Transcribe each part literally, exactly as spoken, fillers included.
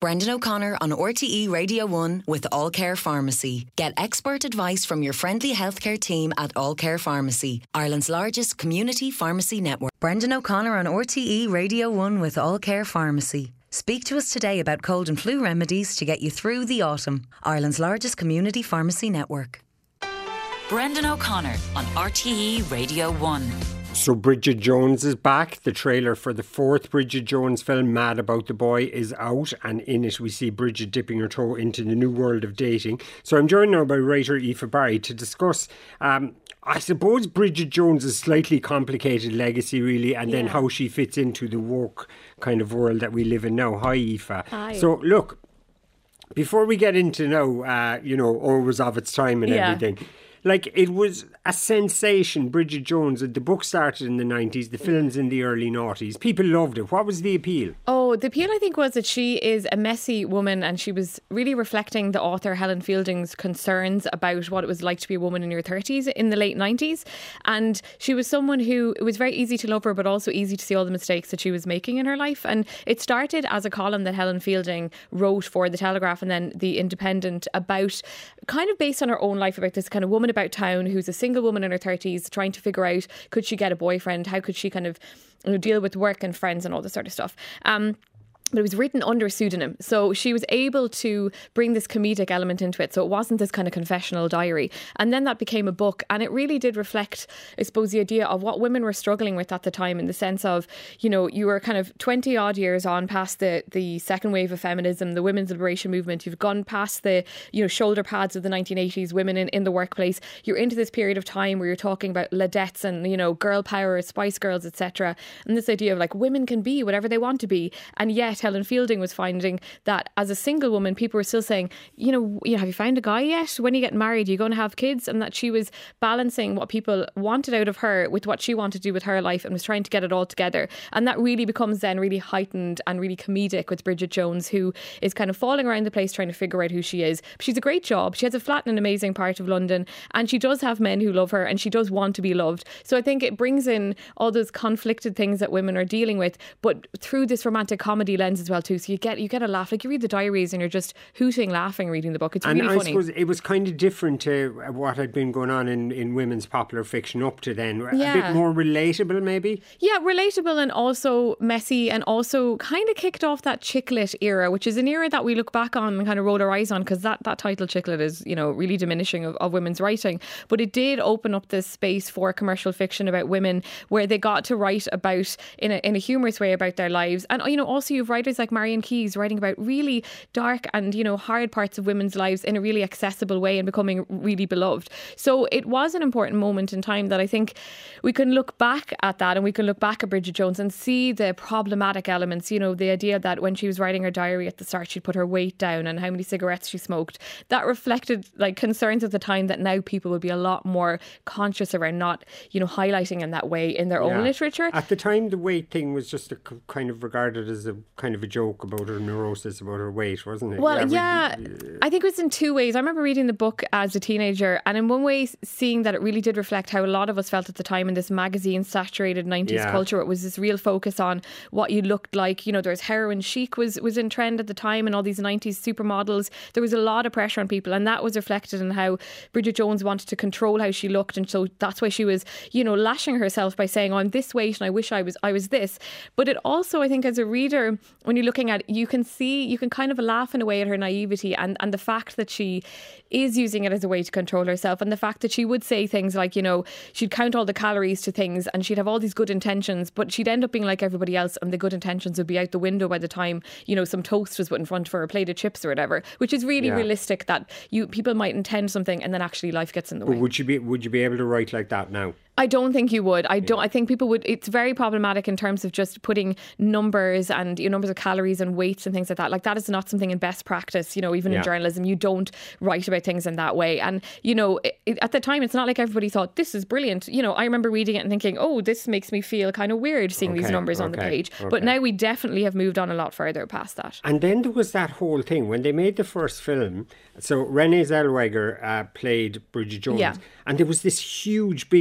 Brendan O'Connor on R T E Radio one with All Care Pharmacy. Get expert advice from your friendly healthcare team at All Care Pharmacy, Ireland's largest community pharmacy network. Brendan O'Connor on R T E Radio one with All Care Pharmacy. Speak to us today about cold and flu remedies to get you through the autumn. Ireland's largest community pharmacy network. Brendan O'Connor on R T E Radio one. So Bridget Jones is back. The trailer for the fourth Bridget Jones film, Mad About the Boy, is out, and in it we see Bridget dipping her toe into the new world of dating. So I'm joined now by writer Aoife Barry to discuss, um, I suppose, Bridget Jones' slightly complicated legacy, really, and yeah. then how she fits into the woke kind of world that we live in now. Hi, Aoife. Hi. So look, before we get into now, uh, you know, always of its time and yeah. everything. Like, it was a sensation, Bridget Jones. The book started in the nineties, the film's in the early noughties. People loved it. What was the appeal? Oh, the appeal, I think, was that she is a messy woman, and she was really reflecting the author Helen Fielding's concerns about what it was like to be a woman in your thirties in the late nineties. And she was someone who, it was very easy to love her, but also easy to see all the mistakes that she was making in her life. And it started as a column that Helen Fielding wrote for The Telegraph and then The Independent, about kind of based on her own life, about this kind of woman about town who's a single woman in her thirties trying to figure out, could she get a boyfriend? How could she kind of, you know, deal with work and friends and all this sort of stuff? Um, But it was written under a pseudonym. So she was able to bring this comedic element into it. So it wasn't this kind of confessional diary. And then that became a book. And it really did reflect, I suppose, the idea of what women were struggling with at the time, in the sense of, you know, you were kind of twenty odd years on past the, the second wave of feminism, the women's liberation movement. You've gone past the, you know, shoulder pads of the nineteen eighties, women in, in the workplace. You're into this period of time where you're talking about Ladettes and, you know, girl power, Spice Girls, et cetera. And this idea of like women can be whatever they want to be. And yet Helen Fielding was finding that as a single woman, people were still saying, you know, you know, have you found a guy yet? When you get married, are you going to have kids? And that she was balancing what people wanted out of her with what she wanted to do with her life, and was trying to get it all together. And that really becomes then really heightened and really comedic with Bridget Jones, who is kind of falling around the place trying to figure out who she is. She's a great job. She has a flat in an amazing part of London, and she does have men who love her, and she does want to be loved. So I think it brings in all those conflicted things that women are dealing with, but through this romantic comedy lens as well too. So you get you get a laugh. Like, you read the diaries and you're just hooting, laughing reading the book. It's and really I funny. suppose it was kind of different to what had been going on in, in women's popular fiction up to then. Yeah. A bit more relatable, maybe? Yeah, relatable, and also messy, and also kind of kicked off that chick lit era, which is an era that we look back on and kind of roll our eyes on, because that, that title chick lit is, you know, really diminishing of, of women's writing. But it did open up this space for commercial fiction about women, where they got to write about, in a, in a humorous way, about their lives. And, you know, also you have writers like Marian Keyes writing about really dark and, you know, hard parts of women's lives in a really accessible way and becoming really beloved. So it was an important moment in time that I think we can look back at that, and we can look back at Bridget Jones and see the problematic elements. You know, the idea that when she was writing her diary at the start, she'd put her weight down and how many cigarettes she smoked. That reflected like concerns at the time that now people would be a lot more conscious around not, you know, highlighting in that way in their yeah. own literature. At the time, the weight thing was just a kind of regarded as a kind of a joke about her neurosis about her weight, wasn't it? Well, yeah, yeah, we, uh, I think it was in two ways. I remember reading the book as a teenager, and in one way seeing that it really did reflect how a lot of us felt at the time in this magazine saturated nineties yeah. culture. It was this real focus on what you looked like. You know, there was heroin chic was, was in trend at the time, and all these nineties supermodels. There was a lot of pressure on people, and that was reflected in how Bridget Jones wanted to control how she looked, and so that's why she was, you know, lashing herself by saying, oh, I'm this weight and I wish I was I was this. But it also, I think, as a reader, when you're looking at it, you can see, you can kind of laugh in a way at her naivety, and, and the fact that she is using it as a way to control herself, and the fact that she would say things like, you know, she'd count all the calories to things, and she'd have all these good intentions, but she'd end up being like everybody else, and the good intentions would be out the window by the time, you know, some toast was put in front of her, a plate of chips or whatever, which is really yeah. realistic, that you people might intend something and then actually life gets in the way. But would you be would you be able to write like that now? I don't think you would. I don't. Yeah. I think people would. It's very problematic in terms of just putting numbers and, you know, numbers of calories and weights and things like that. Like, that is not something in best practice. You know, even yeah. in journalism, you don't write about things in that way. And, you know, it, it, at the time, it's not like everybody thought this is brilliant. You know, I remember reading it and thinking, oh, this makes me feel kind of weird seeing okay, these numbers okay, on the page. Okay. But now we definitely have moved on a lot further past that. And then there was that whole thing when they made the first film. So Renée Zellweger uh, played Bridget Jones, yeah. and there was this huge big deal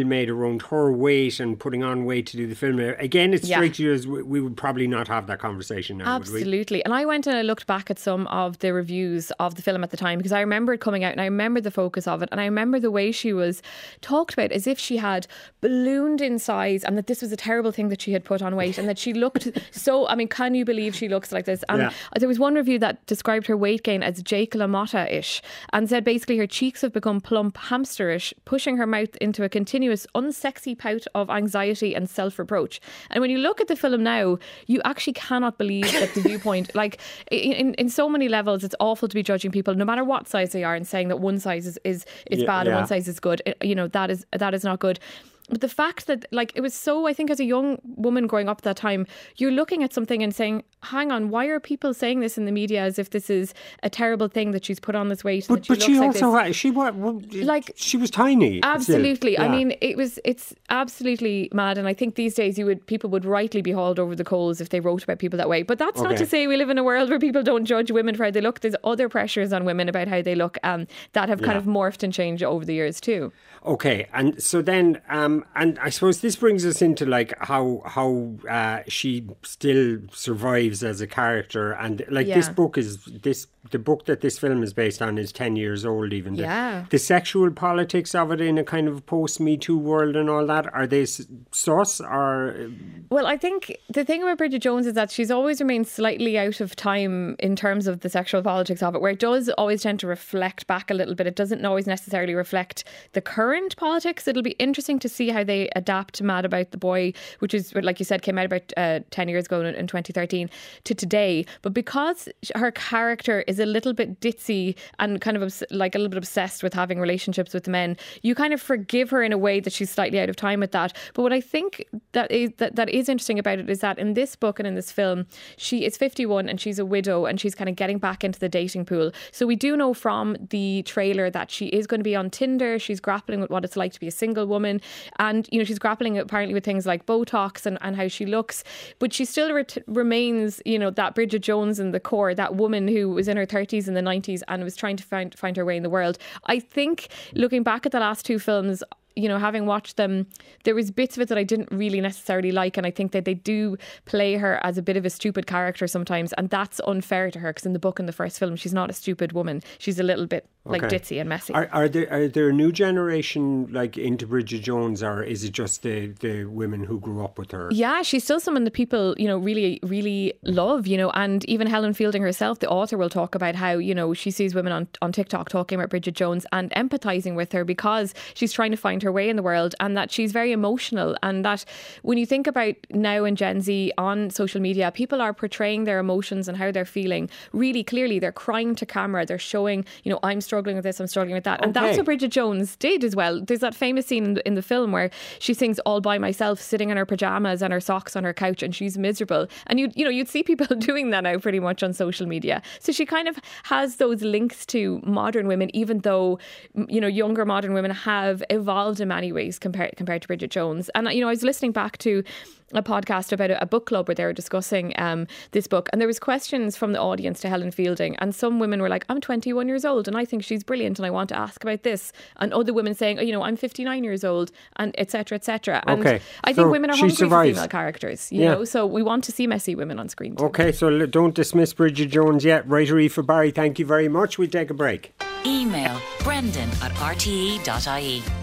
deal made around her weight and putting on weight to do the film. Again, it strikes yeah. you as we, we would probably not have that conversation now, Absolutely. would we? And I went and I looked back at some of the reviews of the film at the time, because I remember it coming out and I remember the focus of it, and I remember the way she was talked about as if she had ballooned in size and that this was a terrible thing that she had put on weight and that she looked so, I mean, can you believe she looks like this? And yeah. there was one review that described her weight gain as Jake LaMotta-ish and said basically her cheeks have become plump hamsterish, pushing her mouth into a continuous unsexy pout of anxiety and self-reproach. And when you look at the film now, you actually cannot believe that the viewpoint, like in, in so many levels, it's awful to be judging people no matter what size they are and saying that one size is, is, is yeah, bad yeah. and one size is good. You know, that is that is not good. But the fact that, like, it was so, I think as a young woman growing up at that time, you're looking at something and saying, hang on, why are people saying this in the media as if this is a terrible thing that she's put on this weight? But, that she, but she looks also, like had, she, what, like, she was tiny. Absolutely. Yeah. I mean, it was, it's absolutely mad. And I think these days you would, people would rightly be hauled over the coals if they wrote about people that way. But that's okay. not to say we live in a world where people don't judge women for how they look. There's other pressures on women about how they look um, that have kind yeah. of morphed and changed over the years too. Okay. And so then, um, and I suppose this brings us into like how how uh, she still survives as a character, and like yeah. this book is this the book that this film is based on is ten years old. Even the, yeah. the sexual politics of it in a kind of post Me Too world and all that, are they sus or? Well, I think the thing about Bridget Jones is that she's always remained slightly out of time in terms of the sexual politics of it, where it does always tend to reflect back a little bit. It doesn't always necessarily reflect the current politics. It'll be interesting to see how they adapt to Mad About the Boy, which is, like you said, came out about uh, ten years ago in, in twenty thirteen to today. But because her character is a little bit ditzy and kind of obs- like a little bit obsessed with having relationships with men, you kind of forgive her in a way that she's slightly out of time with that. But what I think that is that, that is interesting about it is that in this book and in this film, she is fifty-one and she's a widow and she's kind of getting back into the dating pool. So we do know from the trailer that she is going to be on Tinder. She's grappling with what it's like to be a single woman, and you know she's grappling apparently with things like Botox and, and how she looks, but she still re- remains, you know, that Bridget Jones in the core, that woman who was in her thirties in the nineties and was trying to find find her way in the world. I think looking back at the last two films, you know, having watched them, there was bits of it that I didn't really necessarily like, and I think that they do play her as a bit of a stupid character sometimes, and that's unfair to her because in the book and the first film she's not a stupid woman, she's a little bit like okay. ditzy and messy. Are, are there are there a new generation like into Bridget Jones, or is it just the, the women who grew up with her? Yeah, she's still someone that people, you know, really really love, you know, and even Helen Fielding herself, the author, will talk about how, you know, she sees women on, on TikTok talking about Bridget Jones and empathising with her because she's trying to find her way in the world, and that she's very emotional, and that when you think about now in Gen Z on social media, people are portraying their emotions and how they're feeling really clearly. They're crying to camera, they're showing, you know, I'm struggling with this, I'm struggling with that. Okay. And that's what Bridget Jones did as well. There's that famous scene in the, in the film where she sings All By Myself, sitting in her pyjamas and her socks on her couch, and she's miserable. And you you know, you'd see people doing that now pretty much on social media. So she kind of has those links to modern women, even though, you know, younger modern women have evolved in many ways compared compared to Bridget Jones. And you know, I was listening back to a podcast about a, a book club where they were discussing um, this book, and there was questions from the audience to Helen Fielding, and some women were like, I'm twenty-one years old and I think she's brilliant and I want to ask about this, and other women saying, oh, you know, I'm fifty-nine years old, and etc etc. And okay. I think so women are hungry survives. for female characters, you yeah. know, so we want to see messy women on screen too. Okay, so don't dismiss Bridget Jones yet. Writer Aoife Barry, thank you very much. We'll take a break. Email brendan at r t e dot i e.